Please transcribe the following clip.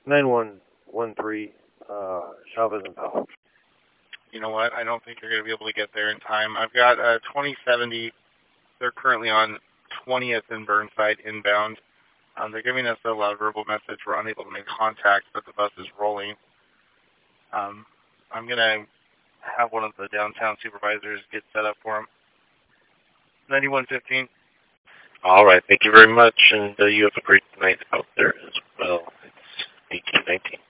9113, Chavez and Powell. You know what? I don't think you're going to be able to get there in time. I've got 2070. They're currently on 20th and Burnside inbound. They're giving us a loud verbal message. We're unable to make contact, but the bus is rolling. I'm going to have one of the downtown supervisors get set up for them. 9115. All right. Thank you very much, and you have a great night out there as well. It's 1819.